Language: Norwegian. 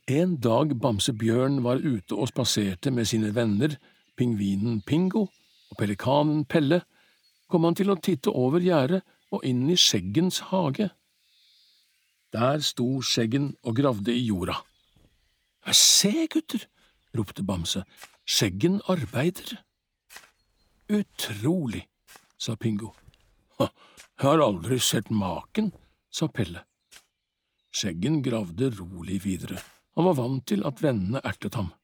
En dag Bamse Bjørn var ute og spaserte med sine venner, pingvinen Pingo og pelikanen Pelle, kom han til å titte over gjerdet og inn i Skjeggens hage. Der sto Skjeggen og gravde i jorda. Se, gutter, ropte Bamse, Skjeggen arbeider. Utrolig, sa Pingo. Jeg har aldri sett maken, sa Pelle. Skjeggen gravde rolig videre. Han var vant til at vennene ertet ham.